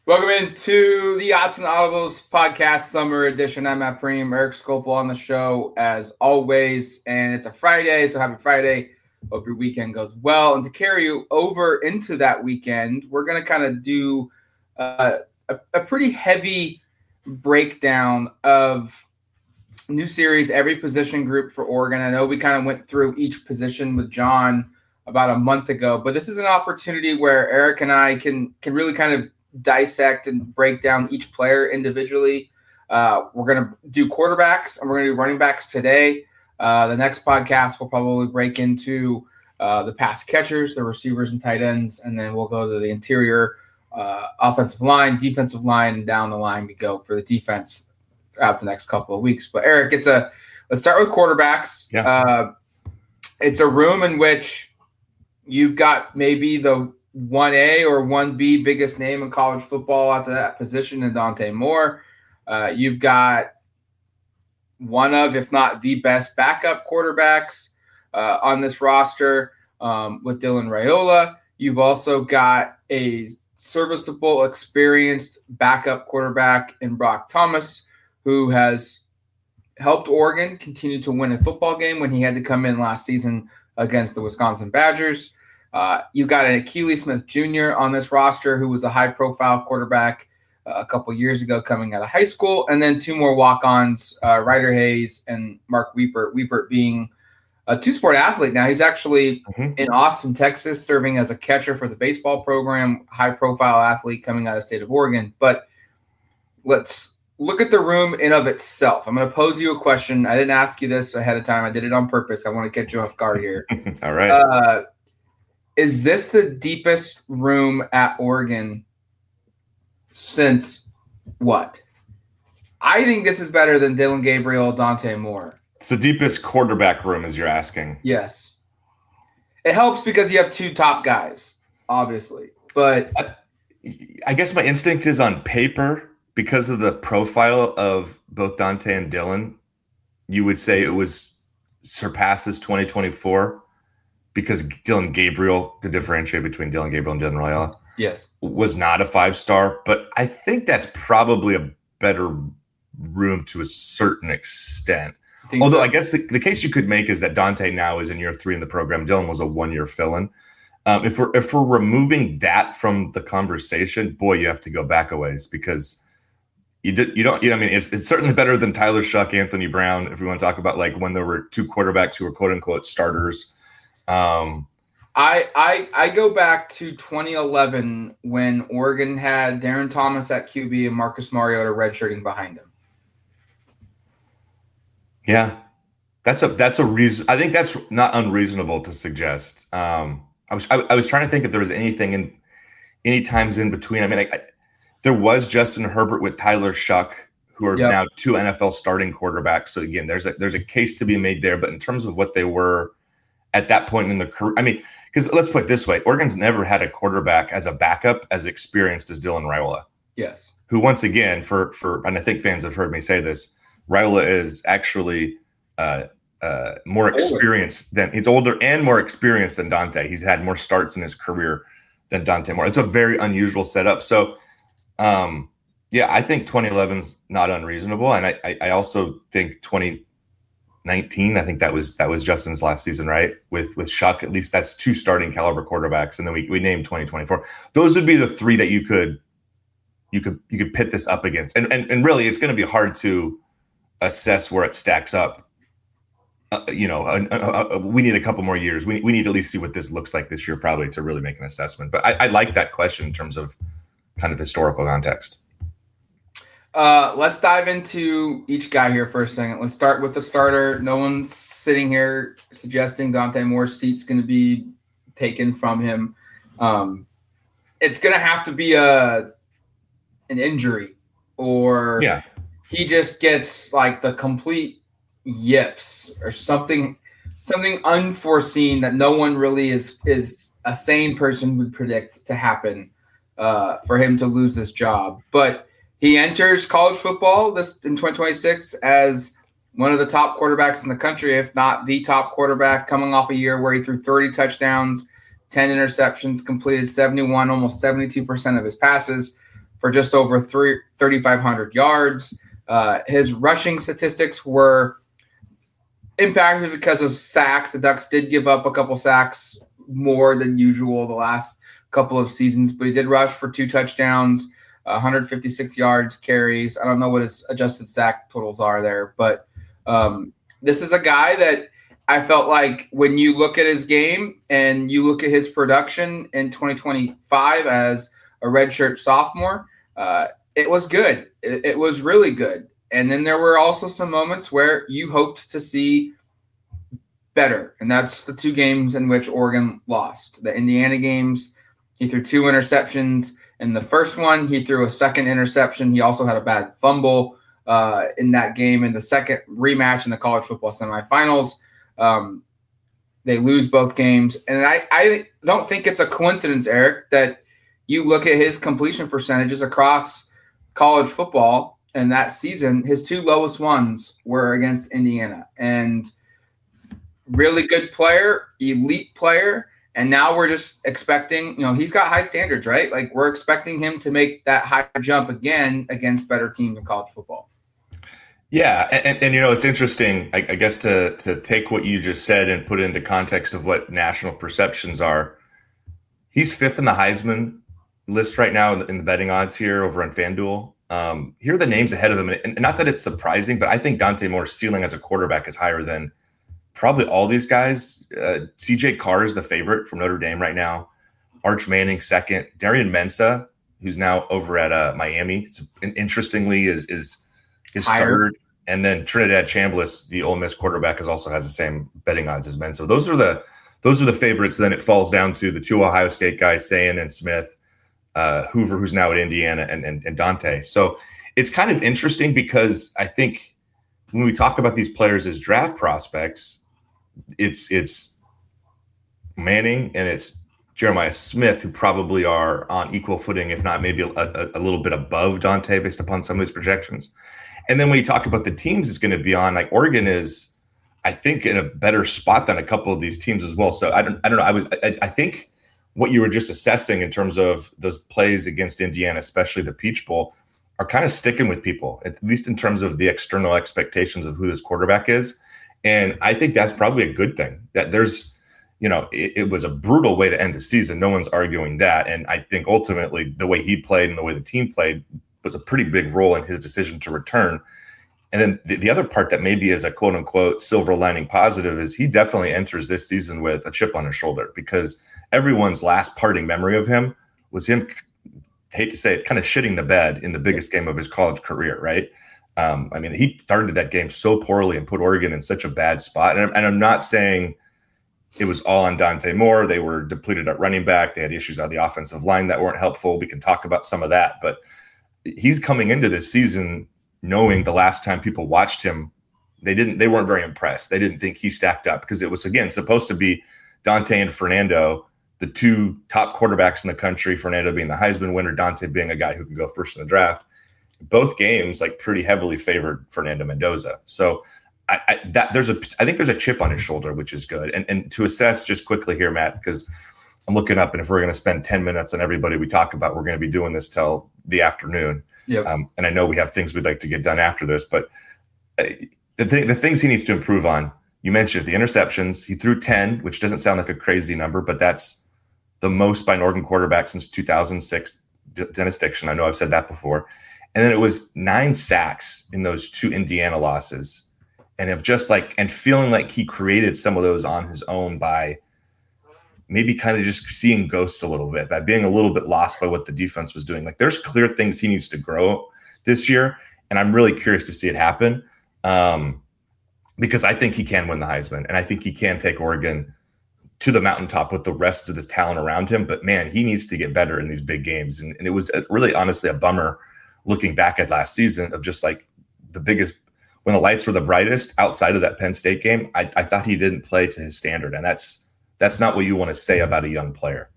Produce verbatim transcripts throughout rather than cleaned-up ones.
Welcome into the Odds and Audibles podcast summer edition. I'm Matt Preem, Eric Scopel on the show as always, and it's a Friday, so happy Friday. Hope your weekend goes well. And to carry you over into that weekend, we're going to kind of do uh, a, a pretty heavy breakdown of new series, every position group for Oregon. I know we kind of went through each position with John about a month ago, but this is an opportunity where Eric and I can can really kind of dissect and break down each player individually. Uh, we're going to do quarterbacks and we're going to do running backs today. Uh, the next podcast will probably break into uh, the pass catchers, the receivers and tight ends, and then we'll go to the interior uh, offensive line, defensive line, and down the line we go for the defense throughout the next couple of weeks. But Eric, it's a let's start with quarterbacks. Yeah. Uh, it's a room in which you've got maybe the one A or one B biggest name in college football at that position in Dante Moore. Uh, you've got one of, if not the best backup quarterbacks uh, on this roster um, with Dylan Raiola. You've also got a serviceable, experienced backup quarterback in Brock Thomas, who has helped Oregon continue to win a football game when he had to come in last season against the Wisconsin Badgers. Uh, you got an Akili Smith Junior on this roster who was a high-profile quarterback uh, a couple years ago coming out of high school, and then two more walk-ons, uh, Ryder Hayes and Mark Wiepert. Wiepert being a two-sport athlete now. He's actually mm-hmm. in Austin, Texas, serving as a catcher for the baseball program, high-profile athlete coming out of the state of Oregon. But let's look at the room in of itself. I'm going to pose you a question. I didn't ask you this ahead of time. I did it on purpose. I want to catch you off guard here. All right. Uh, Is this the deepest room at Oregon since what? I think this is better than Dillon Gabriel, Dante Moore. It's the deepest quarterback room, as you're asking. Yes. It helps because you have two top guys, obviously. But I, I guess my instinct is on paper, because of the profile of both Dante and Dillon, you would say it was surpasses twenty twenty-four. Because Dillon Gabriel, to differentiate between Dillon Gabriel and Dylan Raiola, yes, was not a five-star. But I think that's probably a better room to a certain extent. I Although so. I guess the, the case you could make is that Dante now is in year three in the program. Dillon was a one-year fill-in. Um, if we're if we're removing that from the conversation, boy, you have to go back a ways because you did you don't you know I mean it's it's certainly better than Tyler Shuck, Anthony Brown. If we want to talk about like when there were two quarterbacks who were quote unquote starters. Um, I, I I go back to twenty eleven when Oregon had Darren Thomas at Q B and Marcus Mariota redshirting behind him. Yeah, that's a that's a reason. I think that's not unreasonable to suggest. Um, I was I, I was trying to think if there was anything in any times in between. I mean, I, I, there was Justin Herbert with Tyler Shuck, who are yep. now two N F L starting quarterbacks. So again, there's a there's a case to be made there. But in terms of what they were at that point in the career, I mean, because let's put it this way, Oregon's never had a quarterback as a backup as experienced as Dylan Raiola. Yes. Who once again, for for and I think fans have heard me say this, Raiola is actually uh, uh, more experienced than he's older and more experienced than Dante. He's had more starts in his career than Dante Moore. It's a very unusual setup. So, um, yeah, I think twenty eleven's not unreasonable, and I I, I also think twenty nineteen, I think that was that was Justin's last season, right? With with Shuck, at least that's two starting caliber quarterbacks, and then we we named twenty twenty-four. Those would be the three that you could you could you could pit this up against, and and and really, it's going to be hard to assess where it stacks up. Uh, you know, uh, uh, uh, we need a couple more years. We we need to at least see what this looks like this year, probably, to really make an assessment. But I, I like that question in terms of kind of historical context. Uh, let's dive into each guy here for a second. Let's start with the starter. No one's sitting here suggesting Dante Moore's seat's going to be taken from him. Um, it's going to have to be a an injury, or yeah. he just gets like the complete yips or something, something unforeseen that no one really is is a sane person would predict to happen uh, for him to lose this job, but. He enters college football this in twenty twenty-six as one of the top quarterbacks in the country, if not the top quarterback, coming off a year where he threw thirty touchdowns, ten interceptions, completed seventy-one, almost seventy-two percent of his passes. for just over three, thirty-five hundred yards. Uh, his rushing statistics were impacted because of sacks. The Ducks did give up a couple sacks more than usual the last couple of seasons, but he did rush for two touchdowns, one hundred fifty-six yards, carries. I don't know what his adjusted sack totals are there, but um, this is a guy that I felt like when you look at his game and you look at his production in twenty twenty-five as a redshirt sophomore, uh, it was good. It, it was really good. And then there were also some moments where you hoped to see better. And that's the two games in which Oregon lost. The Indiana games, he threw two interceptions. In the first one, he threw a second interception. He also had a bad fumble uh, in that game. In the second rematch in the college football semifinals, um, they lose both games. And I, I don't think it's a coincidence, Eric, that you look at his completion percentages across college football in that season, his two lowest ones were against Indiana. And really good player, elite player, and now we're just expecting, you know, he's got high standards, right? Like we're expecting him to make that higher jump again against better teams in college football. Yeah, and, and, and you know, it's interesting, I, I guess, to to take what you just said and put it into context of what national perceptions are. He's fifth in the Heisman list right now in the, in the betting odds here over on FanDuel. Um, here are the names ahead of him, and, and not that it's surprising, but I think Dante Moore's ceiling as a quarterback is higher than probably all these guys. Uh, C J Carr is the favorite from Notre Dame right now. Arch Manning second. Darian Mensah, who's now over at uh, Miami, interestingly is is is higher. Third. And then Trinidad Chambliss, the Ole Miss quarterback, is also has the same betting odds as Mensah. Those are the those are the favorites. Then it falls down to the two Ohio State guys, Sayin and Smith, uh, Hoover, who's now at Indiana, and, and and Dante. So it's kind of interesting because I think when we talk about these players as draft prospects, it's it's Manning and it's Jeremiah Smith who probably are on equal footing, if not maybe a, a, a little bit above Dante based upon some of his projections. And then when you talk about the teams it's going to be on, like Oregon is, I think, in a better spot than a couple of these teams as well. So I don't, I don't know. I was, I, I think what you were just assessing in terms of those plays against Indiana, especially the Peach Bowl, are kind of sticking with people, at least in terms of the external expectations of who this quarterback is. And I think that's probably a good thing. That there's, you know, it, it was a brutal way to end the season. No one's arguing that. And I think ultimately the way he played and the way the team played was a pretty big role in his decision to return. And then the, the other part that maybe is a quote unquote silver lining positive is he definitely enters this season with a chip on his shoulder, because everyone's last parting memory of him was him, hate to say it, kind of shitting the bed in the biggest game of his college career, right? Um, I mean, he started that game so poorly and put Oregon in such a bad spot. And, and I'm not saying it was all on Dante Moore. They were depleted at running back. They had issues on the offensive line that weren't helpful. We can talk about some of that. But he's coming into this season knowing the last time people watched him, they didn't, they weren't very impressed. They didn't think he stacked up because it was, again, supposed to be Dante and Fernando, the two top quarterbacks in the country, Fernando being the Heisman winner, Dante being a guy who could go first in the draft. Both games like pretty heavily favored Fernando Mendoza. So I, I that there's a I think there's a chip on his shoulder, which is good. And and to assess just quickly here, Matt, because I'm looking up, and if we're going to spend ten minutes on everybody we talk about, we're going to be doing this till the afternoon. Yep. Um, and I know we have things we'd like to get done after this, but uh, the thing the things he needs to improve on. You mentioned the interceptions. He threw ten, which doesn't sound like a crazy number, but that's the most by an Oregon quarterback since two thousand six. D- Dennis Dixon. I know I've said that before. And then it was nine sacks in those two Indiana losses. And of just like, and feeling like he created some of those on his own by maybe kind of just seeing ghosts a little bit, by being a little bit lost by what the defense was doing. Like there's clear things he needs to grow this year. And I'm really curious to see it happen um, because I think he can win the Heisman. And I think he can take Oregon to the mountaintop with the rest of this talent around him. But man, he needs to get better in these big games. And, and it was really honestly a bummer looking back at last season of just like the biggest, when the lights were the brightest outside of that Penn State game, I, I thought he didn't play to his standard. And that's, that's not what you want to say about a young player.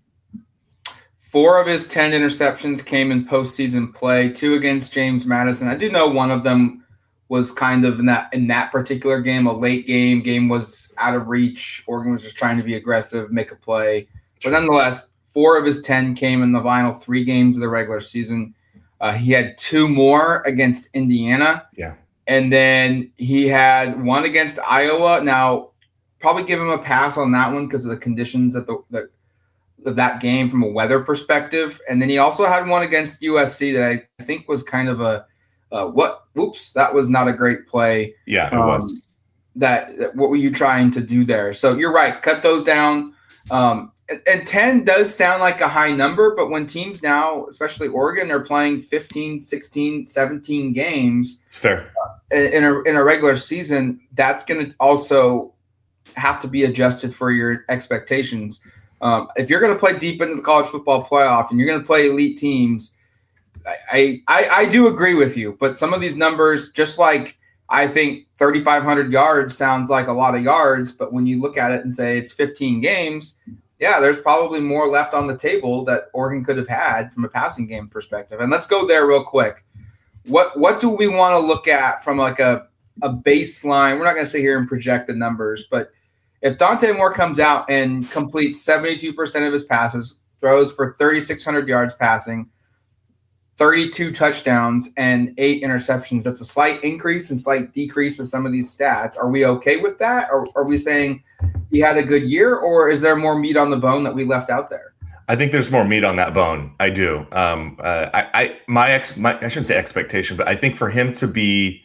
Four of his ten interceptions came in postseason play, two against James Madison. I do know one of them was kind of in that, in that particular game, a late game. Game was out of reach. Oregon was just trying to be aggressive, make a play. But nonetheless, four of his ten came in the final three games of the regular season. Uh, he had two more against Indiana. Yeah. And then he had one against Iowa. Now, probably give him a pass on that one because of the conditions at the, the of that game from a weather perspective. And then he also had one against U S C that I think was kind of a uh, what? Whoops, that was not a great play. Yeah, it um, was. That, that what were you trying to do there? So you're right. Cut those down. Um, and, and ten does sound like a high number, but when teams now, especially Oregon, are playing fifteen, sixteen, seventeen games, it's fair. In a in a regular season, that's going to also have to be adjusted for your expectations. Um, if you're going to play deep into the college football playoff and you're going to play elite teams, I, I I do agree with you. But some of these numbers, just like I think thirty-five hundred yards sounds like a lot of yards, but when you look at it and say it's fifteen games, yeah, there's probably more left on the table that Oregon could have had from a passing game perspective. And let's go there real quick. What what do we want to look at from like a, a baseline? We're not going to sit here and project the numbers, but if Dante Moore comes out and completes seventy-two percent of his passes, throws for thirty-six hundred yards passing, thirty-two touchdowns, and eight interceptions, that's a slight increase and slight decrease of some of these stats. Are we okay with that? Or are we saying he had a good year, or is there more meat on the bone that we left out there? I think there's more meat on that bone. I do. Um, uh, I, I, my ex, my, I shouldn't say expectation, but I think for him to be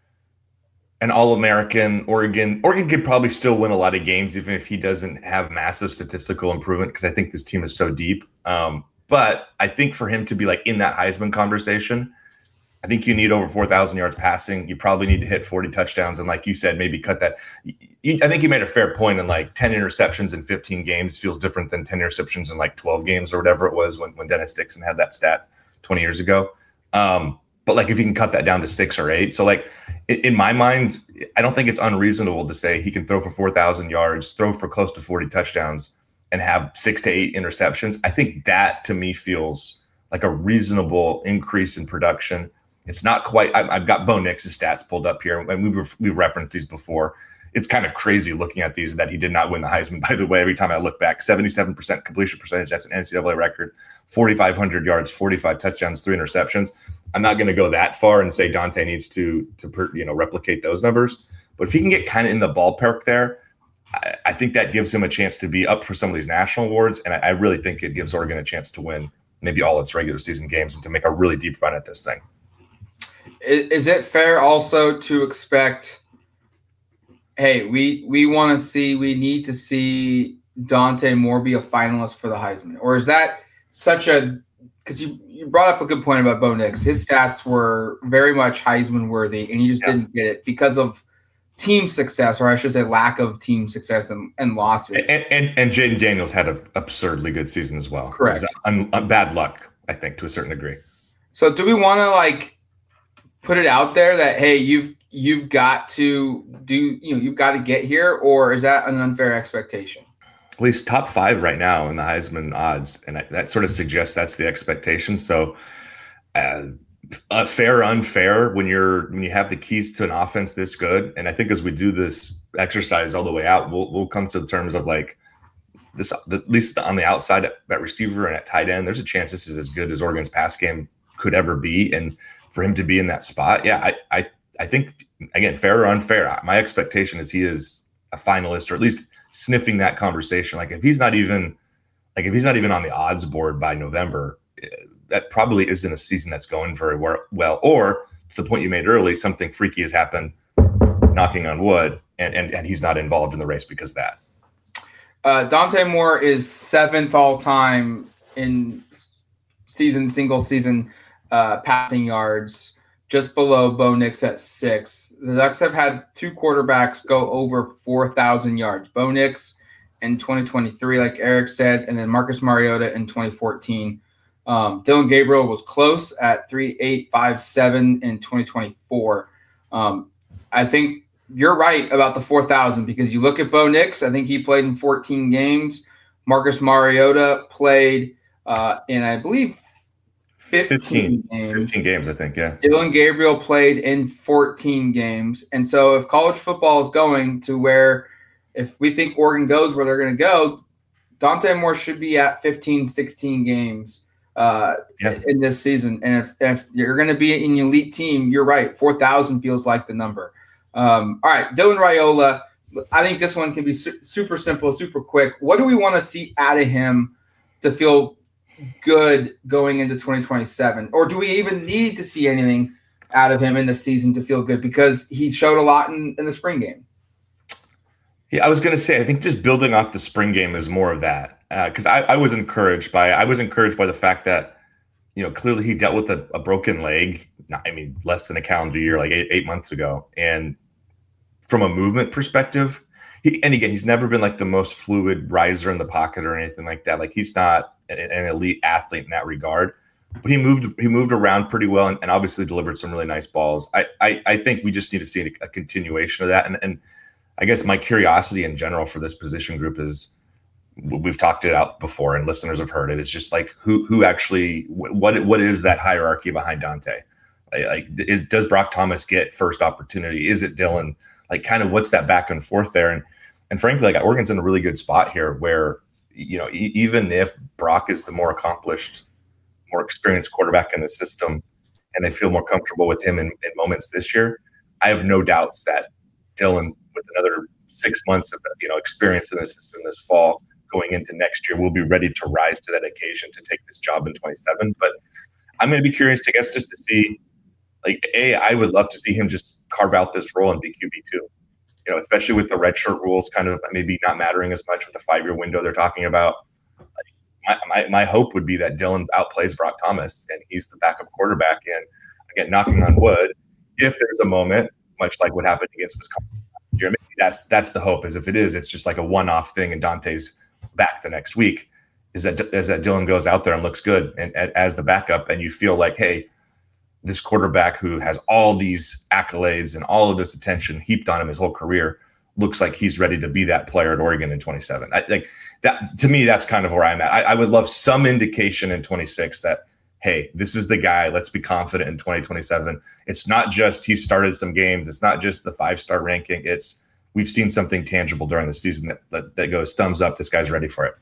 an All-American, Oregon, Oregon could probably still win a lot of games, even if he doesn't have massive statistical improvement, because I think this team is so deep. Um, but I think for him to be like in that Heisman conversation, I think you need over four thousand yards passing. You probably need to hit forty touchdowns. And like you said, maybe cut that. I think you made a fair point in like ten interceptions in fifteen games feels different than ten interceptions in like twelve games or whatever it was when, when Dennis Dixon had that stat twenty years ago. Um, but like if you can cut that down to six or eight. So like in, in my mind, I don't think it's unreasonable to say he can throw for four thousand yards, throw for close to forty touchdowns, and have six to eight interceptions. I think that to me feels like a reasonable increase in production. It's not quite. I've got Bo Nix's stats pulled up here, and we've we've referenced these before. It's kind of crazy looking at these that he did not win the Heisman. By the way, every time I look back, seventy-seven percent completion percentage. That's an N C double A record. forty-five hundred yards, forty-five touchdowns, three interceptions. I'm not going to go that far and say Dante needs to to you know replicate those numbers. But if he can get kind of in the ballpark there, I, I think that gives him a chance to be up for some of these national awards. And I, I really think it gives Oregon a chance to win maybe all its regular season games and to make a really deep run at this thing. Is it fair also to expect, hey, we we want to see, we need to see Dante Moore be a finalist for the Heisman? Or is that such a – because you, you brought up a good point about Bo Nix. His stats were very much Heisman worthy, and he just yeah. didn't get it because of team success, or I should say lack of team success and, and losses. And, and, and Jaden Daniels had an absurdly good season as well. Correct. Un, un, bad luck, I think, to a certain degree. So do we want to, like – put it out there that, hey, you've you've got to do, you know, you've got to get here, or is that an unfair expectation? Well, he's top five right now in the Heisman odds, and that sort of suggests that's the expectation. So, uh, uh, fair or unfair when you're when you have the keys to an offense this good, and I think as we do this exercise all the way out, we'll we'll come to the terms of like this, at least on the outside at, at receiver and at tight end. There's a chance this is as good as Oregon's pass game could ever be, and for him to be in that spot, yeah, I, I, I think again, fair or unfair, my expectation is he is a finalist, or at least sniffing that conversation. Like if he's not even, like if he's not even on the odds board by November, that probably isn't a season that's going very well. Or to the point you made early, something freaky has happened, knocking on wood, and and, and he's not involved in the race because of that. Uh, Dante Moore is seventh all time in season, single season. Uh, passing yards, just below Bo Nix at six. The Ducks have had two quarterbacks go over four thousand yards. Bo Nix in twenty twenty-three, like Eric said, and then Marcus Mariota in twenty fourteen. Um, Dylan Gabriel was close at three eight five seven in twenty twenty-four. Um, I think you're right about the four thousand because you look at Bo Nix, I think he played in fourteen games. Marcus Mariota played uh, in, I believe, fifteen, fifteen games. fifteen games, I think, yeah. Dylan Gabriel played in fourteen games. And so if college football is going to where, if we think Oregon goes where they're going to go, Dante Moore should be at fifteen, sixteen games uh, yeah. in this season. And if, if you're going to be an elite team, you're right. four thousand feels like the number. Um, all right, Dylan Raiola. I think this one can be su- super simple, super quick. What do we want to see out of him to feel good going into twenty twenty-seven? Or do we even need to see anything out of him in the season to feel good? Because he showed a lot in, in the spring game. Yeah, I was going to say, I think just building off the spring game is more of that. Because uh, I, I was encouraged by I was encouraged by the fact that, you know, clearly he dealt with a, a broken leg. Not, I mean, less than a calendar year, like eight, eight months ago. And from a movement perspective, he, and again, he's never been like the most fluid riser in the pocket or anything like that. Like he's not an, an elite athlete in that regard, but he moved he moved around pretty well and, and obviously delivered some really nice balls. I, I I think we just need to see a, a continuation of that. And and I guess my curiosity in general for this position group is, we've talked it out before and listeners have heard it. It's just like who who actually what what is that hierarchy behind Dante? Like, like is, does Brock Thomas get first opportunity? Is it Dylan? Like kind of what's that back and forth there? And and frankly, like Oregon's in a really good spot here where, you know, e- even if Brock is the more accomplished, more experienced quarterback in the system, and they feel more comfortable with him in, in moments this year, I have no doubts that Dylan, with another six months of, you know, experience in the system this fall, going into next year, will be ready to rise to that occasion to take this job in twenty-seven. But I'm going to be curious, I guess, just to see, like, A, I would love to see him just carve out this role and be Q B two, you know, especially with the redshirt rules kind of maybe not mattering as much with the five-year window they're talking about. My, my, my hope would be that Dylan outplays Brock Thomas and he's the backup quarterback. And again, knocking on wood, if there's a moment, much like what happened against Wisconsin last year, maybe that's that's the hope. Is if it is, it's just like a one-off thing and Dante's back the next week. Is that is that Dylan goes out there and looks good and, and as the backup, and you feel like, hey, this quarterback who has all these accolades and all of this attention heaped on him his whole career looks like he's ready to be that player at Oregon in twenty-seven. I like that. To me, that's kind of where I'm at. I, I would love some indication in twenty-six that, hey, this is the guy. Let's be confident in twenty twenty-seven. It's not just he started some games. It's not just the five-star ranking. It's we've seen something tangible during the season that that, that goes thumbs up. This guy's ready for it.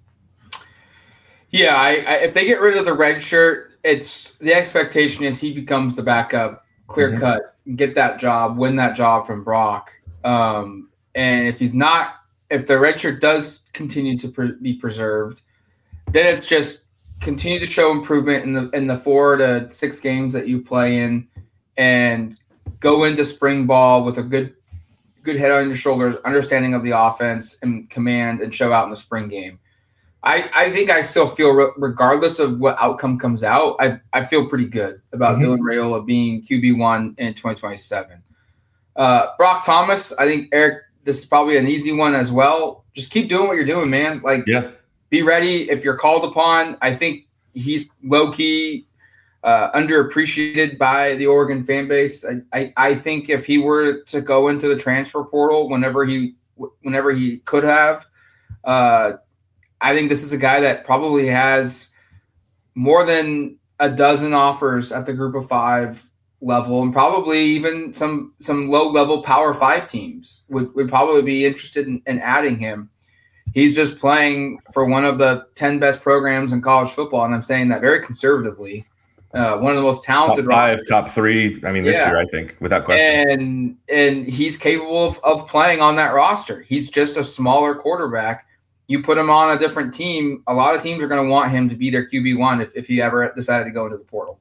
Yeah, I, I, if they get rid of the red shirt, it's the expectation is he becomes the backup, clear mm-hmm. cut, get that job, win that job from Brock. Um, and if he's not, if the red shirt does continue to pre- be preserved, then it's just continue to show improvement in the in the four to six games that you play in, and go into spring ball with a good good head on your shoulders, understanding of the offense and command, and show out in the spring game. I, I think I still feel, re- regardless of what outcome comes out, I I feel pretty good about mm-hmm. Dylan Raiola being Q B one in twenty twenty-seven. Uh, Brock Thomas, I think, Eric, this is probably an easy one as well. Just keep doing what you're doing, man. Like, yeah. Be ready if you're called upon. I think he's low-key uh, underappreciated by the Oregon fan base. I, I, I think if he were to go into the transfer portal whenever he whenever he could have, uh, I think this is a guy that probably has more than a dozen offers at the group of five level, and probably even some some low-level Power Five teams would, would probably be interested in, in adding him. He's just playing for one of the ten best programs in college football, and I'm saying that very conservatively. Uh, one of the most talented top five, rosters. top three. I mean, this yeah. year, I think, without question. And and he's capable of, of playing on that roster. He's just a smaller quarterback. You put him on a different team, a lot of teams are going to want him to be their Q B one if, if he ever decided to go into the portal.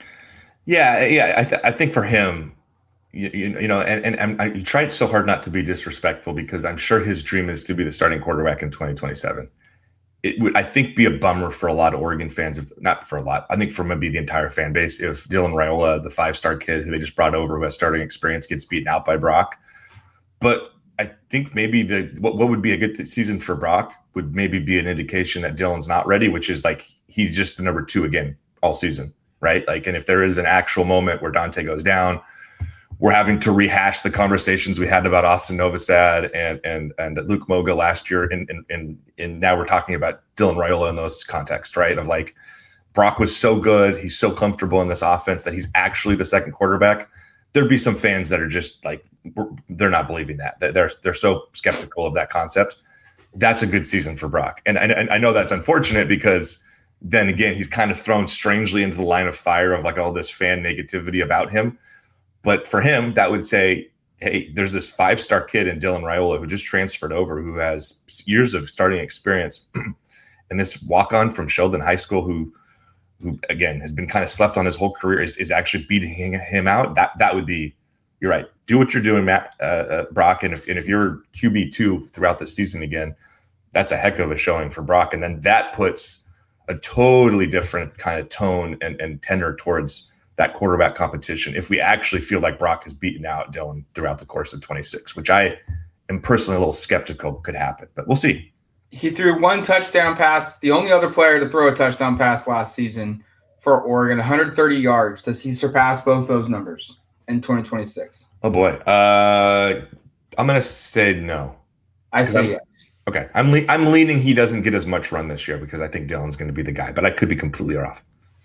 Yeah, yeah. I, th- I think for him, you, you, you know, and, and, and I tried so hard not to be disrespectful because I'm sure his dream is to be the starting quarterback in twenty twenty-seven. It would, I think, be a bummer for a lot of Oregon fans, if not for a lot, I think for maybe the entire fan base, if Dylan Raiola, the five-star kid who they just brought over who has starting experience, gets beaten out by Brock. But I think maybe the what, what would be a good season for Brock would maybe be an indication that Dylan's not ready, which is like he's just the number two again all season, right? Like, and if there is an actual moment where Dante goes down, we're having to rehash the conversations we had about Austin Novosad and and and Luke Moga last year, and and and, and now we're talking about Dylan Raiola in those contexts, right? Of like Brock was so good, he's so comfortable in this offense that he's actually the second quarterback. There'd be some fans that are just like, they're not believing that. They're they're so skeptical of that concept. That's a good season for Brock. And, and, and I know that's unfortunate because then again, he's kind of thrown strangely into the line of fire of like all this fan negativity about him. But for him, that would say, hey, there's this five-star kid in Dylan Raiola who just transferred over, who has years of starting experience, and this walk-on from Sheldon High School who, who again, has been kind of slept on his whole career is, is actually beating him out. That that would be, you're right. Do what you're doing, Matt, uh, uh, Brock, and if and if you're Q B two throughout the season again, that's a heck of a showing for Brock. And then that puts a totally different kind of tone and, and tenor towards that quarterback competition if we actually feel like Brock has beaten out Dylan throughout the course of twenty-six, which I am personally a little skeptical could happen, but we'll see. He threw one touchdown pass, the only other player to throw a touchdown pass last season for Oregon, one hundred thirty yards. Does he surpass both those numbers in twenty twenty-six? Oh, boy. Uh, I'm going to say no. I say yes. Okay. I'm le- I'm leaning he doesn't get as much run this year because I think Dylan's going to be the guy, but I could be completely off.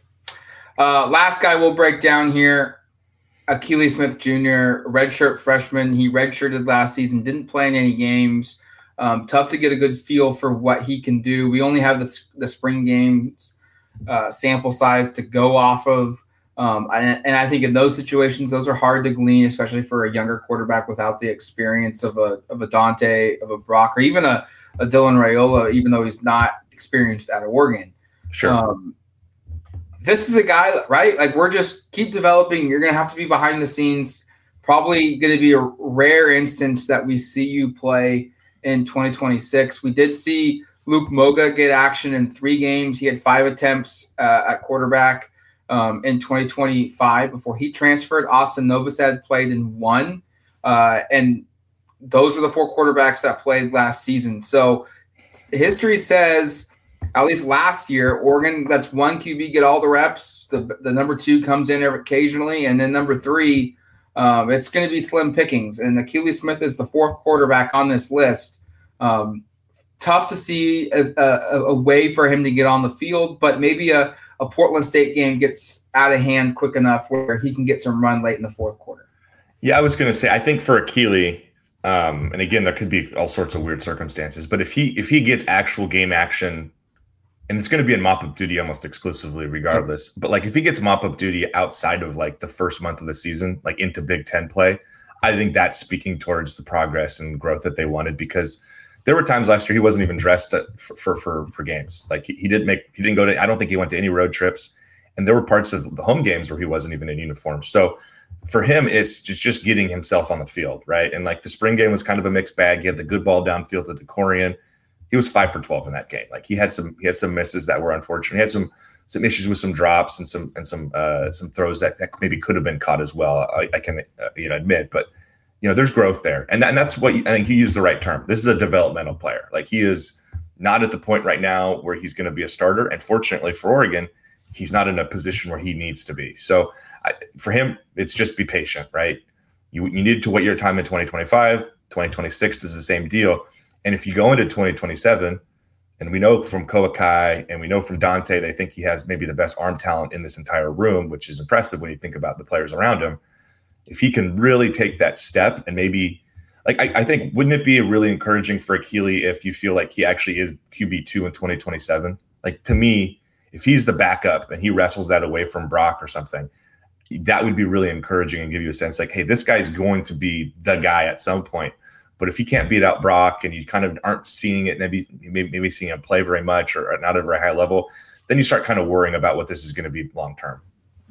Uh, last guy we'll break down here, Akili Smith Junior, redshirt freshman. He redshirted last season, didn't play in any games. Um, tough to get a good feel for what he can do. We only have the, the spring games uh, sample size to go off of. Um, and, and I think in those situations, those are hard to glean, especially for a younger quarterback without the experience of a of a Dante, of a Brock, or even a, a Dylan Raiola, even though he's not experienced at Oregon. Sure. Um, This is a guy, right? Like, we're just keep developing. You're going to have to be behind the scenes. Probably going to be a rare instance that we see you play in twenty twenty-six. We did see Luke Moga get action in three games. He had five attempts uh, at quarterback um, in twenty twenty-five before he transferred. Austin Novosad played in one. Uh, and those are the four quarterbacks that played last season. So history says – at least last year, Oregon lets one Q B get all the reps. The the number two comes in occasionally, and then number three, um, it's going to be slim pickings. And Akili Smith is the fourth quarterback on this list. Um, tough to see a, a, a way for him to get on the field, but maybe a, a Portland State game gets out of hand quick enough where he can get some run late in the fourth quarter. Yeah, I was going to say, I think for Akili, um, and again, there could be all sorts of weird circumstances, but if he if he gets actual game action, and it's going to be in mop-up duty almost exclusively regardless. But like if he gets mop-up duty outside of like the first month of the season, like into Big Ten play, I think that's speaking towards the progress and growth that they wanted, because there were times last year he wasn't even dressed for for for, for games. Like he, he didn't make he didn't go to I don't think he went to any road trips. And there were parts of the home games where he wasn't even in uniform. So for him, it's just, just getting himself on the field, right? And like the spring game was kind of a mixed bag. He had the good ball downfield to DeCorian. He was five for twelve in that game. Like he had some, he had some misses that were unfortunate. He had some, some issues with some drops and some, and some, uh, some throws that, that maybe could have been caught as well. I, I can, uh, you know, admit, but you know, there's growth there, and that, and that's what you, I think he used the right term. This is a developmental player. Like he is not at the point right now where he's going to be a starter. And fortunately for Oregon, he's not in a position where he needs to be. So I, for him, it's just be patient, right? You you need to wait your time in twenty twenty-five, twenty twenty-six is the same deal. And if you go into twenty twenty-seven, and we know from Koakai and we know from Dante, they think he has maybe the best arm talent in this entire room, which is impressive when you think about the players around him. If he can really take that step and maybe like, I, I think, wouldn't it be really encouraging for Akili if you feel like he actually is Q B two in twenty twenty-seven? Like to me, if he's the backup and he wrestles that away from Brock or something, that would be really encouraging and give you a sense like, hey, this guy's going to be the guy at some point. But if you can't beat out Brock and you kind of aren't seeing it, maybe maybe, maybe seeing him play very much or not at a very high level, then you start kind of worrying about what this is going to be long term.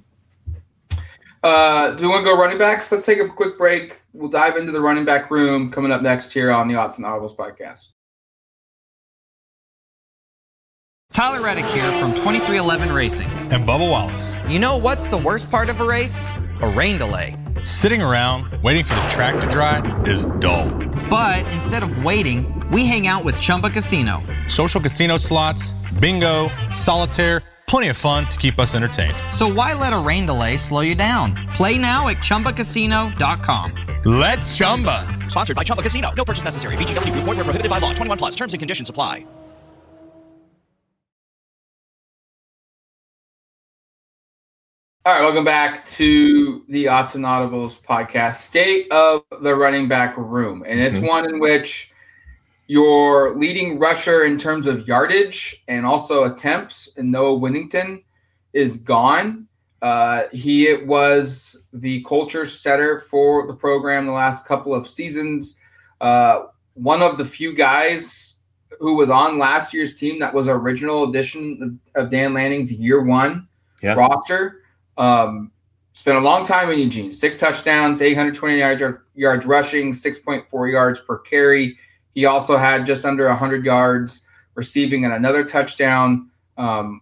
Uh, do we want to go running backs? Let's take a quick break. We'll dive into the running back room coming up next here on the Odds and Audibles podcast. Tyler Reddick here from twenty-three eleven Racing. And Bubba Wallace. You know what's the worst part of a race? A rain delay. Sitting around waiting for the track to dry is dull. But instead of waiting, we hang out with Chumba Casino. Social casino slots, bingo, solitaire, plenty of fun to keep us entertained. So why let a rain delay slow you down? Play now at Chumba Casino dot com. Let's Chumba. Sponsored by Chumba Casino. No purchase necessary. V G W Group. Void where prohibited by law. twenty-one plus. Terms and conditions apply. All right, welcome back to the Odds and Audibles podcast, State of the Running Back Room. And it's mm-hmm. one in which Your leading rusher in terms of yardage and also attempts, and Noah Whittington, is gone. Uh, he was the culture setter for the program the last couple of seasons. Uh, one of the few guys who was on last year's team that was an original addition of Dan Lanning's year one yeah. roster. Um, spent a long time in Eugene. Six touchdowns, eight hundred twenty yards, yards rushing, six point four yards per carry. He also had just under one hundred yards receiving and another touchdown. Um,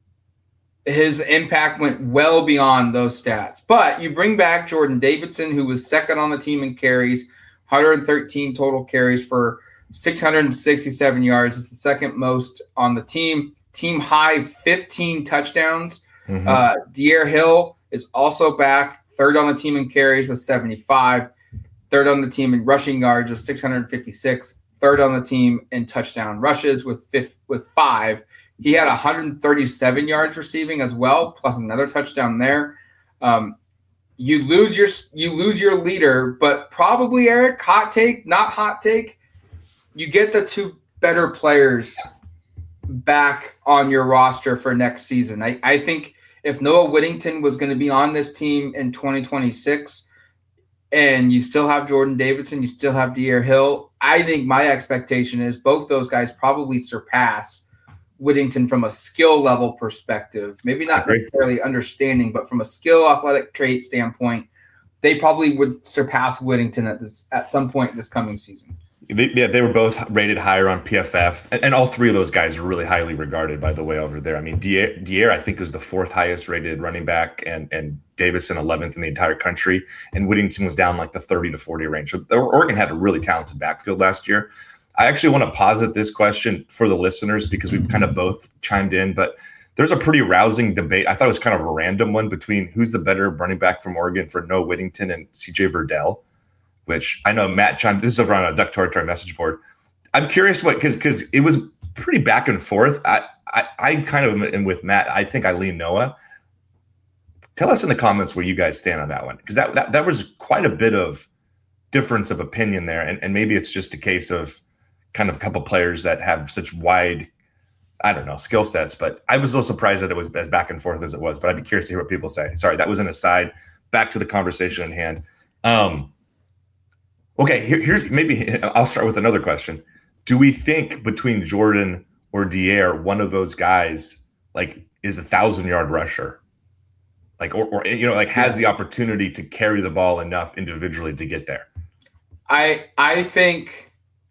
his impact went well beyond those stats. But you bring back Jordan Davidson, who was second on the team in carries, one hundred thirteen total carries for six hundred sixty-seven yards. It's the second most on the team. Team high fifteen touchdowns. Mm-hmm. Uh, De'Aaron Hill is also back, third on the team in carries with seventy-five. Third on the team in rushing yards with six hundred fifty-six. Third on the team in touchdown rushes with fifth, with five. He had one hundred thirty-seven yards receiving as well, plus another touchdown there. Um, you lose your you lose your leader, but probably, Eric, hot take, not hot take, you get the two better players back on your roster for next season. I, I think if Noah Whittington was going to be on this team in twenty twenty-six, and you still have Jordan Davidson, you still have De'Aaron Hill, I think my expectation is both those guys probably surpass Whittington from a skill level perspective. Maybe not necessarily understanding, but from a skill athletic trait standpoint, they probably would surpass Whittington at this at some point this coming season. They, yeah, they were both rated higher on P F F, and, and all three of those guys are really highly regarded, by the way, over there. I mean, De'Aaron, I think, was the fourth highest rated running back, and and Davison eleventh in the entire country, and Whittington was down like the thirty to forty range. So Oregon had a really talented backfield last year. I actually want to posit this question for the listeners because we've kind of both chimed in, but there's a pretty rousing debate. I thought it was kind of a random one between who's the better running back from Oregon for Noah Whittington and C J Verdell, which I know Matt chimed. This is over on a Duck Territory message board. I'm curious what, because because it was pretty back and forth. I, I I kind of am with Matt. I think I lean Noah. Tell us in the comments where you guys stand on that one, because that, that that was quite a bit of difference of opinion there, and, and maybe it's just a case of kind of a couple players that have such wide, I don't know, skill sets. But I was a little surprised that it was as back and forth as it was. But I'd be curious to hear what people say. Sorry, that was an aside. Back to the conversation at hand. Um, Okay, here, here's maybe I'll start with another question. Do we think between Jordan or De'Aaron, one of those guys like is a thousand yard rusher, like or, or you know like has the opportunity to carry the ball enough individually to get there? I I think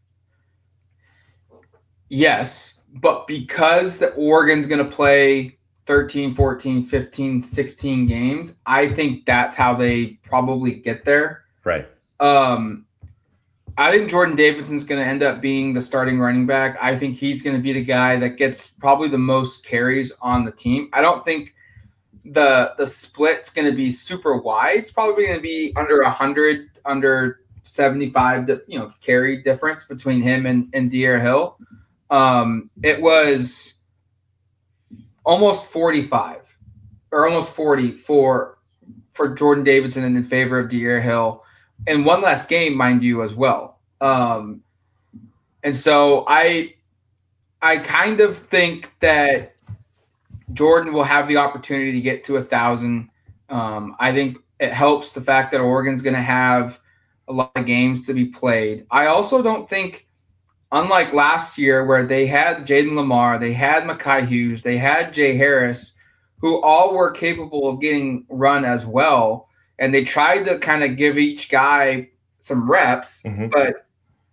yes, but because the Oregon's going to play thirteen, fourteen, fifteen, sixteen games, I think that's how they probably get there. Right. Um. I think Jordan Davidson's going to end up being the starting running back. I think he's going to be the guy that gets probably the most carries on the team. I don't think the the split's going to be super wide. It's probably going to be under one hundred, under seventy-five, you know, carry difference between him and, and De'Aaron Hill. Um, it was almost forty-five or almost forty for for Jordan Davidson and in favor of De'Aaron Hill. And one less game, mind you, as well. Um, and so I I kind of think that Jordan will have the opportunity to get to a thousand. Um, I think it helps the fact that Oregon's going to have a lot of games to be played. I also don't think, unlike last year where they had Jaden Lamar, they had Mekhi Hughes, they had Jay Harris, who all were capable of getting run as well. And they tried to kind of give each guy some reps, mm-hmm. but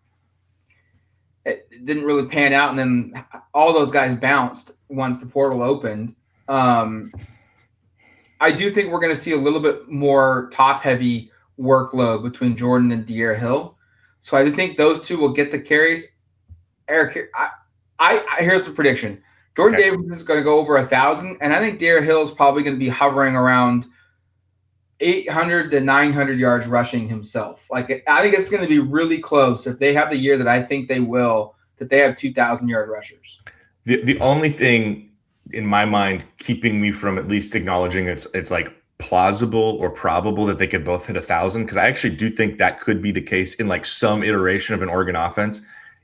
it didn't really pan out. And then all those guys bounced once the portal opened. Um, I do think we're going to see a little bit more top-heavy workload between Jordan and De'Aaron Hill. So I do think those two will get the carries. Eric, I, I, I here's the prediction. Jordan okay. Davis is going to go over a thousand, and I think De'Aaron Hill is probably going to be hovering around eight hundred to nine hundred yards rushing himself. Like, I think it's going to be really close if they have the year that I think they will, that they have two thousand yard rushers. The the only thing in my mind keeping me from at least acknowledging it's it's like plausible or probable that they could both hit a thousand, because I actually do think that could be the case in like some iteration of an Oregon offense,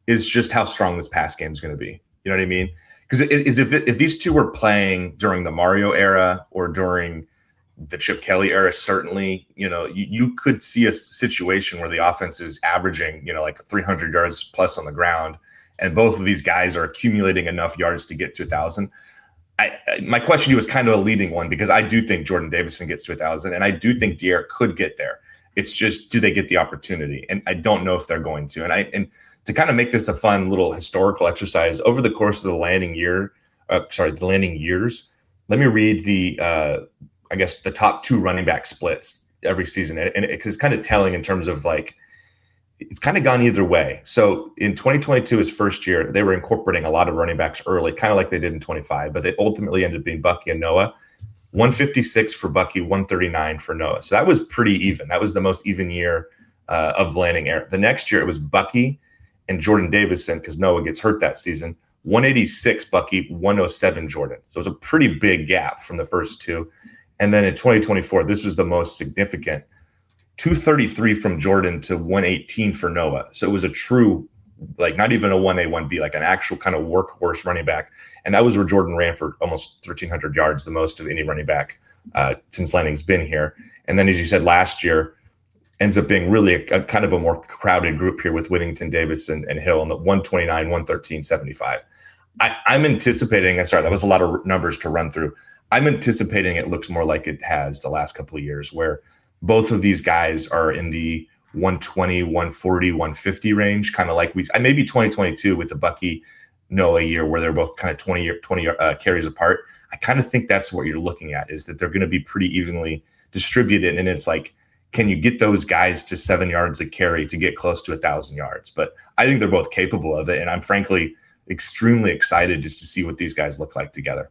is just how strong this pass game is going to be. You know what I mean? Because is if if these two were playing during the Mario era or during the Chip Kelly era, certainly, you know, you, you could see a situation where the offense is averaging, you know, like three hundred yards plus on the ground, and both of these guys are accumulating enough yards to get to a thousand. I, my question to you was kind of a leading one, because I do think Jordan Davison gets to a thousand, and I do think De'Aaron could get there. It's just, do they get the opportunity? And I don't know if they're going to. And I and to kind of make this a fun little historical exercise, over the course of the landing year, uh, sorry, the landing years, let me read the, uh, I guess, the top two running back splits every season. And, and it's kind of telling in terms of like, it's kind of gone either way. So in twenty twenty-two, his first year, they were incorporating a lot of running backs early, kind of like they did in twenty-five, but they ultimately ended up being Bucky and Noah. one fifty-six for Bucky, one thirty-nine for Noah. So that was pretty even. That was the most even year uh, of the landing era. The next year, it was Bucky and Jordan Davison, because Noah gets hurt that season. one eighty-six Bucky, one oh seven Jordan. So it was a pretty big gap from the first two. And then in twenty twenty-four, this was the most significant. two thirty-three from Jordan to one eighteen for Noah. So it was a true, like not even a one A, one B, like an actual kind of workhorse running back. And that was where Jordan ran for almost thirteen hundred yards, the most of any running back uh, since Lanning's been here. And then, as you said, last year ends up being really a, a kind of a more crowded group here with Whittington, Davis, and, and Hill, and the one twenty-nine, one thirteen, seventy-five. I, I'm anticipating, and sorry, that was a lot of numbers to run through. I'm anticipating it looks more like it has the last couple of years, where both of these guys are in the one twenty, one forty, one fifty range, kind of like we maybe twenty twenty-two with the Bucky Noah year, where they're both kind of twenty, twenty uh, carries apart. I kind of think that's what you're looking at, is that they're going to be pretty evenly distributed. And it's like, can you get those guys to seven yards a carry to get close to a thousand yards? But I think they're both capable of it. And I'm frankly extremely excited just to see what these guys look like together.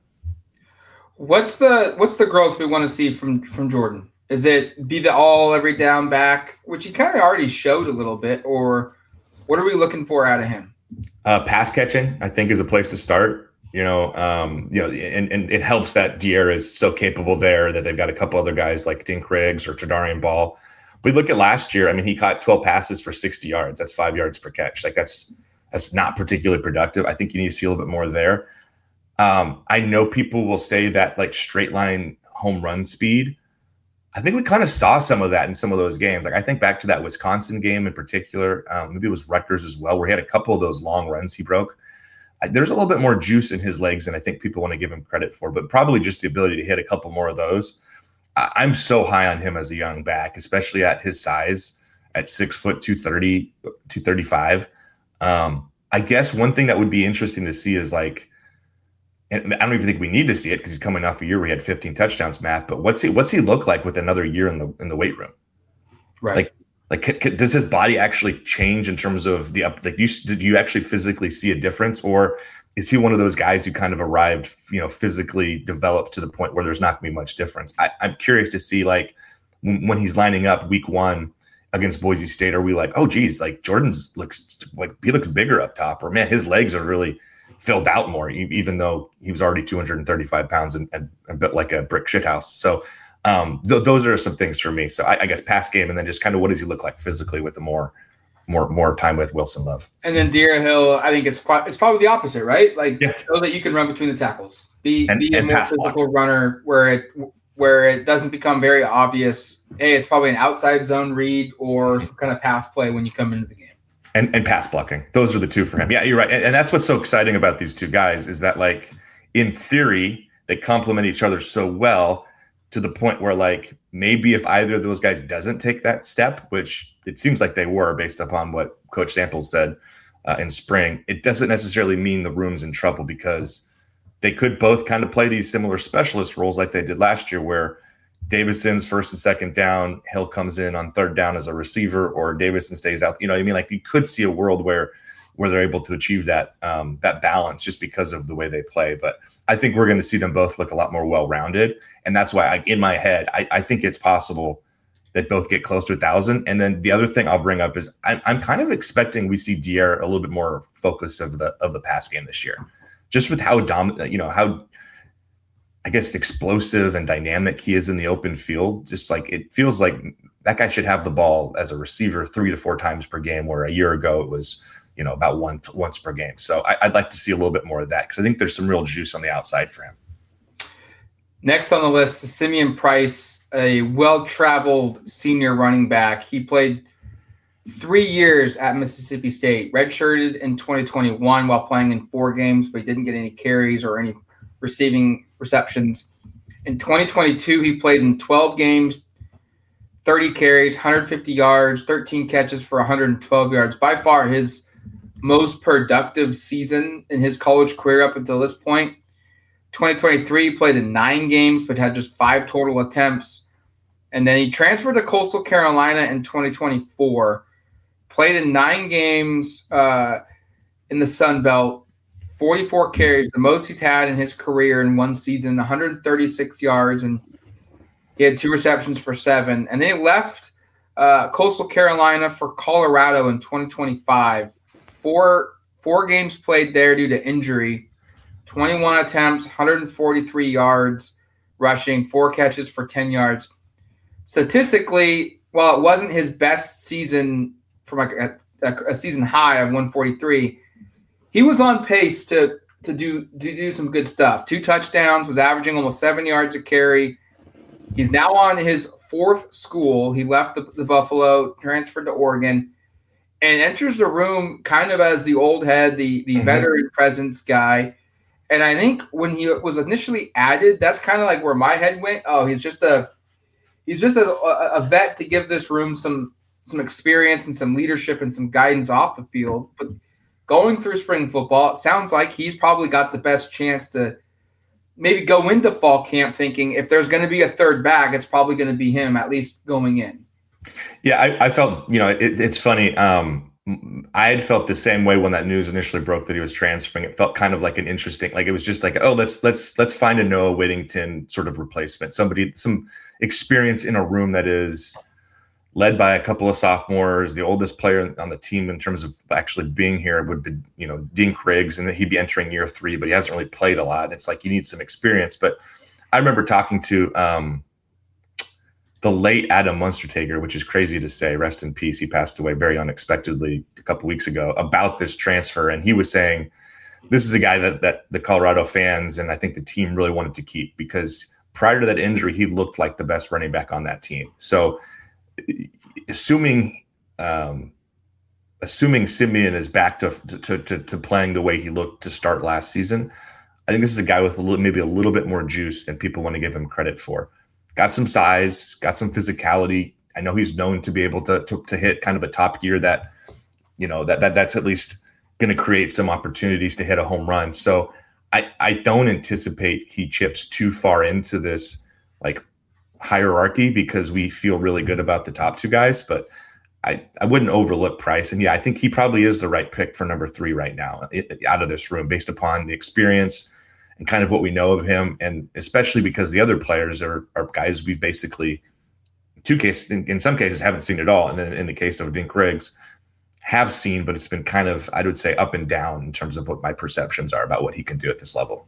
What's the what's the growth we want to see from from Jordan? Is it be the all every down back, which he kind of already showed a little bit, or what are we looking for out of him? Uh, pass catching, I think, is a place to start. You know, um, you know, and, and it helps that De'Aaron is so capable there that they've got a couple other guys like Dink Riggs or Tredarian Ball. We look at last year. I mean, he caught twelve passes for sixty yards. That's five yards per catch. Like that's that's not particularly productive. I think you need to see a little bit more there. Um, I know people will say that like straight line home run speed. I think we kind of saw some of that in some of those games. Like I think back to that Wisconsin game in particular. Um, maybe it was Rutgers as well, where he had a couple of those long runs he broke. I, there's a little bit more juice in his legs than I think people want to give him credit for, but probably just the ability to hit a couple more of those. I, I'm so high on him as a young back, especially at his size, at six foot, two thirty, two thirty-five. Um, I guess one thing that would be interesting to see is like, and I don't even think we need to see it because he's coming off a year where he had fifteen touchdowns, Matt. But what's he what's he look like with another year in the in the weight room? Right. Like, like c- c- does his body actually change in terms of the up? Like, you did you actually physically see a difference, or is he one of those guys who kind of arrived, you know, physically developed to the point where there's not going to be much difference? I, I'm curious to see, like, when, when he's lining up week one against Boise State, are we like, oh, geez, like Jordan's looks like he looks bigger up top, or man, his legs are really filled out more, even though he was already two hundred thirty-five pounds and, and, and built like a brick shithouse. So um, th- those are some things for me. So I, I guess pass game, and then just kind of what does he look like physically with the more, more, more time with Wilson Love. And then De'Aaron Hill, I think it's pro- it's probably the opposite, right? Like yeah. so that you can run between the tackles, be and, be a and more physical block. runner where it where it doesn't become very obvious. Hey, it's probably an outside zone read or some kind of pass play when you come into the game. And, and pass blocking. Those are the two for him. Yeah, you're right. And, and that's what's so exciting about these two guys is that, like, in theory, they complement each other so well to the point where, like, maybe if either of those guys doesn't take that step, which it seems like they were based upon what Coach Samples said uh, in spring, it doesn't necessarily mean the room's in trouble, because they could both kind of play these similar specialist roles like they did last year, where Davison's first and second down, Hill comes in on third down as a receiver, or Davison stays out. You know what I mean? Like, you could see a world where where they're able to achieve that um, that balance just because of the way they play. But I think we're going to see them both look a lot more well-rounded. And that's why I, in my head, I, I think it's possible that both get close to a thousand. And then the other thing I'll bring up is I'm, I'm kind of expecting we see De'Aaron a little bit more focus of the of the pass game this year, just with how dominant, you know, how I guess explosive and dynamic he is in the open field. Just like it feels like that guy should have the ball as a receiver three to four times per game, where a year ago it was you know, about one once per game. So I, I'd like to see a little bit more of that because I think there's some real juice on the outside for him. Next on the list, Simeon Price, a well-traveled senior running back. He played three years at Mississippi State, redshirted in twenty twenty-one while playing in four games, but he didn't get any carries or any receiving receptions. In twenty twenty-two, he played in twelve games, thirty carries, one hundred fifty yards, thirteen catches for one hundred twelve yards. By far his most productive season in his college career up until this point. twenty twenty-three, he played in nine games, but had just five total attempts. And then he transferred to Coastal Carolina in twenty twenty-four, played in nine games uh, in the Sun Belt, forty-four carries, the most he's had in his career in one season, one hundred thirty-six yards, and he had two receptions for seven. And then he left uh, Coastal Carolina for Colorado in twenty twenty-five. Four, four games played there due to injury, twenty-one attempts, one hundred forty-three yards rushing, four catches for ten yards. Statistically, while it wasn't his best season from like a, a, a season high of one forty-three, he was on pace to to do to do some good stuff. Two touchdowns, was averaging almost seven yards a carry. He's now on his fourth school. He left the, the Buffalo, transferred to Oregon, and enters the room kind of as the old head, the, the mm-hmm. veteran presence guy. And I think when he was initially added, that's kind of like where my head went. Oh, he's just a he's just a, a vet to give this room some some experience and some leadership and some guidance off the field. But going through spring football, it sounds like he's probably got the best chance to maybe go into fall camp thinking if there's going to be a third back, it's probably going to be him, at least going in. Yeah, I, I felt, you know, it, it's funny. Um, I had felt the same way when that news initially broke that he was transferring. It felt kind of like an interesting, like it was just like, oh, let's let's let's find a Noah Whittington sort of replacement, somebody, some experience in a room that is led by a couple of sophomores. The oldest player on the team in terms of actually being here would be, you know, Dean Criggs, and he'd be entering year three, but he hasn't really played a lot. It's like you need some experience. But I remember talking to um, the late Adam Munstertager, which is crazy to say, rest in peace. He passed away very unexpectedly a couple weeks ago, about this transfer. And he was saying, this is a guy that, that the Colorado fans and I think the team really wanted to keep, because prior to that injury, he looked like the best running back on that team. So assuming, um, assuming Simeon is back to, to, to, to playing the way he looked to start last season, I think this is a guy with a little, maybe a little bit more juice than people want to give him credit for. Got some size, got some physicality. I know he's known to be able to, to, to hit kind of a top gear that, you know, that, that that's at least going to create some opportunities to hit a home run. So I, I don't anticipate he chips too far into this like hierarchy, because we feel really good about the top two guys, but I, I wouldn't overlook Price. And yeah, I think he probably is the right pick for number three right now it, out of this room, based upon the experience and kind of what we know of him. And especially because the other players are, are guys we've basically, two cases, in, in some cases, haven't seen at all. And then in the case of Dean Criggs, have seen, but it's been kind of, I would say, up and down in terms of what my perceptions are about what he can do at this level.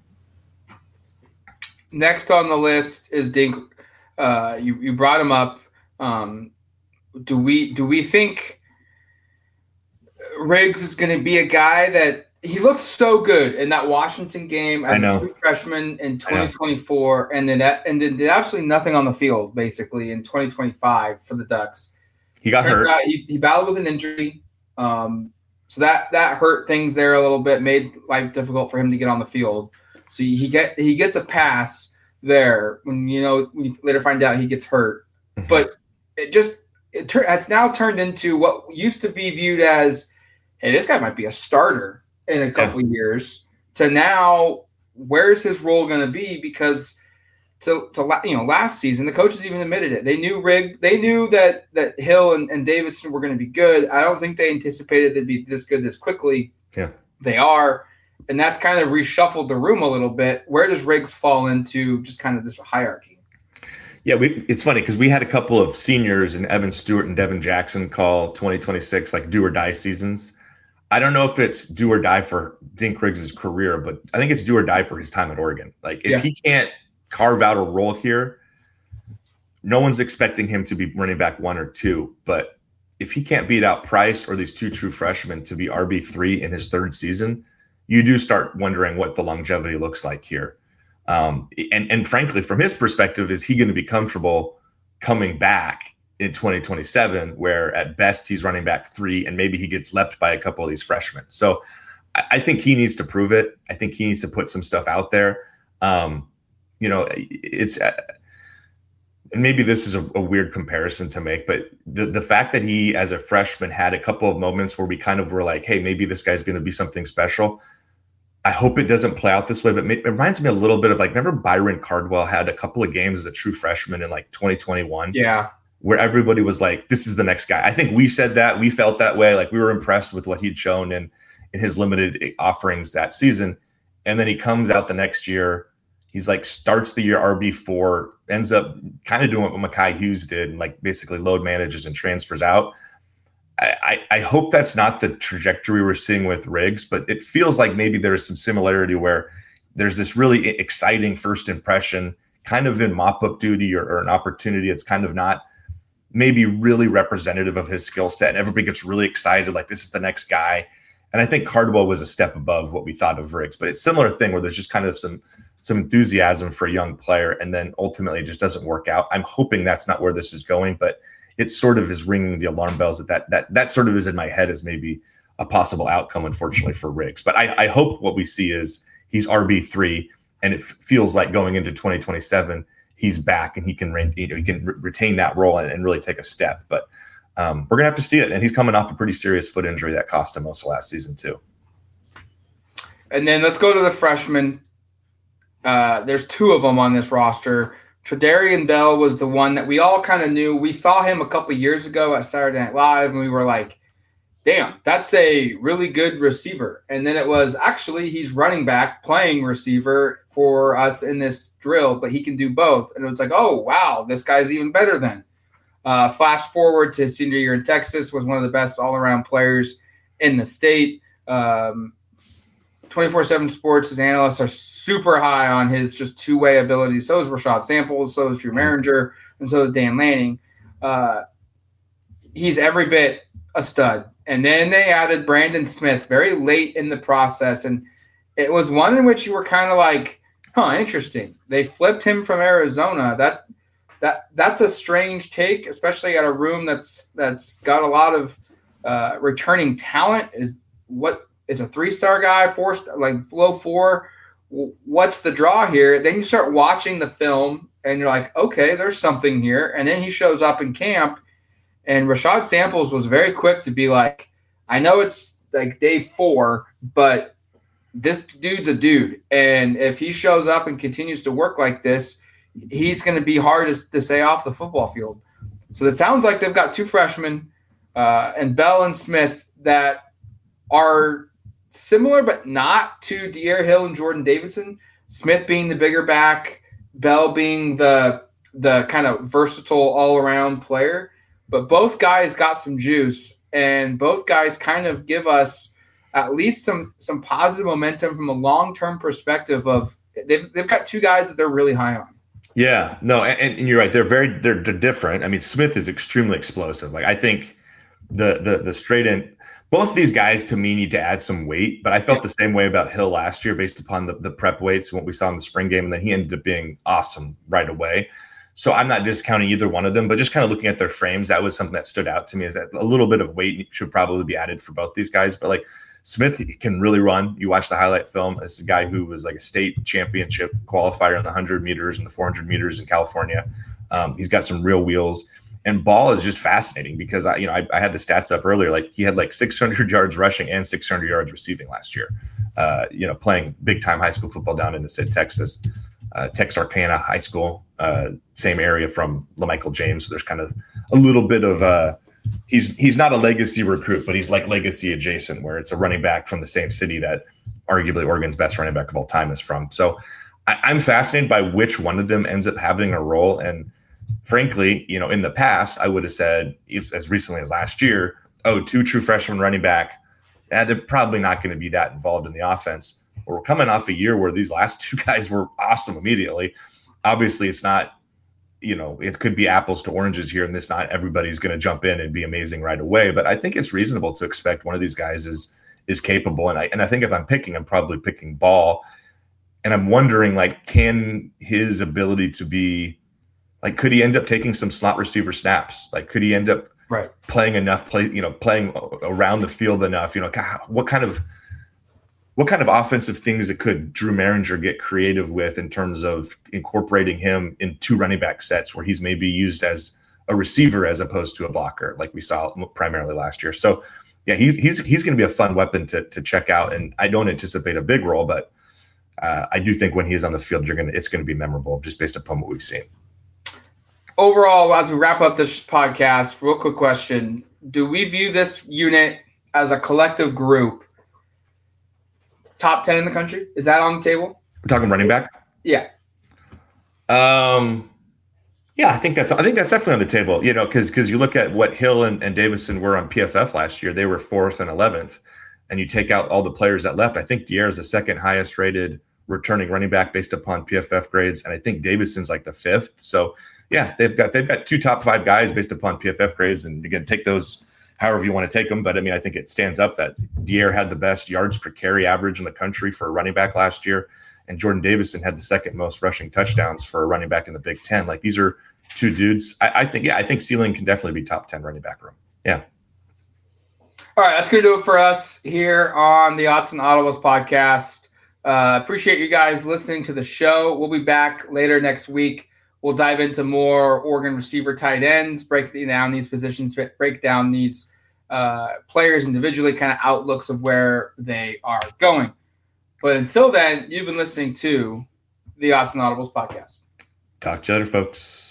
Next on the list is Dink. Uh, you, you brought him up. Um, do we do we think Riggs is going to be a guy that he looked so good in that Washington game as a true freshman in twenty twenty-four, and then and then did absolutely nothing on the field basically in twenty twenty-five for the Ducks. He got Turned hurt. Out, he, he battled with an injury, um, so that that hurt things there a little bit, made life difficult for him to get on the field. So he get he gets a pass there when you know when you later find out he gets hurt, mm-hmm. but it just it tur- it's now turned into what used to be viewed as, hey, this guy might be a starter in a couple yeah. years, to now where's his role going to be? Because to, to you know last season the coaches even admitted it. They knew Rig, they knew that that Hill and, and Davidson were going to be good. I don't think they anticipated they'd be this good this quickly. Yeah, they are, and that's kind of reshuffled the room a little bit. Where does Riggs fall into just kind of this hierarchy? Yeah, we, it's funny because we had a couple of seniors in Evan Stewart and Devin Jackson call twenty twenty-six like do or die seasons. I don't know if it's do or die for Dink Riggs' career, but I think it's do or die for his time at Oregon. Like if yeah. he can't carve out a role here, no one's expecting him to be running back one or two, but if he can't beat out Price or these two true freshmen to be R B three in his third season, you do start wondering what the longevity looks like here. Um, and, and frankly, from his perspective, is he going to be comfortable coming back in twenty twenty-seven, where at best he's running back three and maybe he gets leapt by a couple of these freshmen? So I, I think he needs to prove it. I think he needs to put some stuff out there. Um, you know, it's uh, and maybe this is a, a weird comparison to make, but the, the fact that he, as a freshman, had a couple of moments where we kind of were like, hey, maybe this guy's going to be something special. I hope it doesn't play out this way, but it reminds me a little bit of, like, remember Byron Cardwell had a couple of games as a true freshman in like twenty twenty-one? Yeah. Where everybody was like, this is the next guy. I think we said that. We felt that way. Like, we were impressed with what he'd shown in, in his limited offerings that season. And then he comes out the next year. He's like, starts the year R B four, ends up kind of doing what Mekhi Hughes did, and like basically load manages and transfers out. I, I, I hope that's not the trajectory we're seeing with Riggs, but it feels like maybe there is some similarity where there's this really exciting first impression, kind of in mop-up duty or, or an opportunity. It's kind of not maybe really representative of his skill set, and everybody gets really excited, like this is the next guy. And I think Cardwell was a step above what we thought of Riggs, but it's a similar thing where there's just kind of some some enthusiasm for a young player, and then ultimately it just doesn't work out. I'm hoping that's not where this is going, but it sort of is ringing the alarm bells that that that, that sort of is in my head as maybe a possible outcome, unfortunately, for Riggs. But I, I hope what we see is he's R B three, and it feels like going into twenty twenty-seven, he's back and he can you know, he can re- retain that role and, and really take a step. But um, we're gonna have to see it. And he's coming off a pretty serious foot injury that cost him most of last season too. And then let's go to the freshmen. Uh, there's two of them on this roster. Tredarian Bell was the one that we all kind of knew. We saw him a couple of years ago at Saturday Night Live, and we were like, damn, that's a really good receiver. And then it was actually he's running back playing receiver for us in this drill, but he can do both. And it was like, oh, wow, this guy's even better then. Uh, flash forward to his senior year in Texas, was one of the best all-around players in the state. Um, twenty-four seven Sports' analysts are super high on his just two-way ability. So is Rashad Samples, so is Drew Maringer, and so is Dan Lanning. Uh, he's every bit a stud. And then they added Brandon Smith very late in the process, and it was one in which you were kind of like, huh, interesting. They flipped him from Arizona. That that that's a strange take, especially at a room that's that's got a lot of uh, returning talent. Is what it's a three-star guy, four star, like low four. What's the draw here? Then you start watching the film, and you're like, okay, there's something here. And then he shows up in camp, and Rashad Samples was very quick to be like, I know it's like day four, but this dude's a dude. And if he shows up and continues to work like this, he's going to be hard to, to stay off the football field. So it sounds like they've got two freshmen, uh, and Bell and Smith, that are similar but not to De'Aaron Hill and Jordan Davidson. Smith being the bigger back, Bell being the the kind of versatile all-around player. But both guys got some juice, and both guys kind of give us at least some some positive momentum from a long-term perspective of they've, they've got two guys that they're really high on. Yeah, no, and, and you're right. They're very they're, they're different. I mean, Smith is extremely explosive. Like, I think the the the straight in, both of these guys to me need to add some weight, but I felt the same way about Hill last year based upon the, the prep weights and what we saw in the spring game, and then he ended up being awesome right away. So I'm not discounting either one of them, but just kind of looking at their frames, that was something that stood out to me, is that a little bit of weight should probably be added for both these guys. But like Smith can really run. You watch the highlight film. This is a guy who was like a state championship qualifier in the one hundred meters and the four hundred meters in California. Um, he's got some real wheels. And Ball is just fascinating because I, you know, I, I had the stats up earlier. Like, he had like six hundred yards rushing and six hundred yards receiving last year. Uh, you know, playing big time high school football down in the state Texas, uh, Texarkana High School, uh, same area from LaMichael James. So there's kind of a little bit of uh, he's he's not a legacy recruit, but he's like legacy adjacent, where it's a running back from the same city that arguably Oregon's best running back of all time is from. So I, I'm fascinated by which one of them ends up having a role. And frankly, you know, in the past, I would have said, as recently as last year, oh, two true freshman running back, eh, they're probably not going to be that involved in the offense. We're coming off a year where these last two guys were awesome immediately. Obviously, it's not you know, it could be apples to oranges here, and this not everybody's going to jump in and be amazing right away. But I think it's reasonable to expect one of these guys is is capable. And I and I think if I'm picking, I'm probably picking Ball. And I'm wondering, like, can his ability to be, like, could he end up taking some slot receiver snaps? Like, could he end up right. playing enough play, you know, playing around the field enough? You know, what kind of what kind of offensive things that could Drew Maringer get creative with in terms of incorporating him in two running back sets where he's maybe used as a receiver as opposed to a blocker, like we saw primarily last year. So, yeah, he's he's he's going to be a fun weapon to to check out, and I don't anticipate a big role, but uh, I do think when he's on the field, you're gonna it's going to be memorable just based upon what we've seen. Overall, as we wrap up this podcast, real quick question: do we view this unit as a collective group top ten in the country? Is that on the table? We're talking running back? Yeah. Um, yeah, I think that's I think that's definitely on the table. You know, because because you look at what Hill and, and Davison were on P F F last year, they were fourth and eleventh, and you take out all the players that left. I think Dier is the second highest rated returning running back based upon P F F grades, and I think Davison's like the fifth. So yeah, they've got they've got two top five guys based upon P F F grades, and you can take those however you want to take them. But I mean, I think it stands up that Dier had the best yards per carry average in the country for a running back last year, and Jordan Davison had the second most rushing touchdowns for a running back in the Big Ten. Like, these are two dudes. I, I think, yeah, I think ceiling can definitely be top ten running back room. Yeah. All right, that's going to do it for us here on the Odds and Audibles podcast. Uh, appreciate you guys listening to the show. We'll be back later next week. We'll dive into more Oregon receiver tight ends, break down these positions, break down these uh, players individually, kind of outlooks of where they are going. But until then, you've been listening to the Odds and Audibles podcast. Talk to you later, folks.